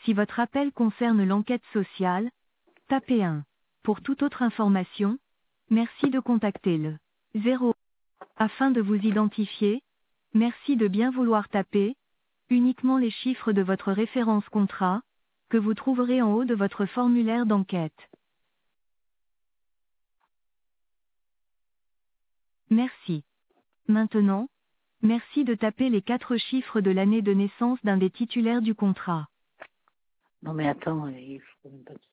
Si votre appel concerne l'enquête sociale, tapez 1. Pour toute autre information, merci de contacter le 0. Afin de vous identifier, merci de bien vouloir taper uniquement les chiffres de votre référence contrat, que vous trouverez en haut de votre formulaire d'enquête. Merci. Maintenant, merci de taper les 4 chiffres de l'année de naissance d'un des titulaires du contrat. Non mais attends, il faut même pas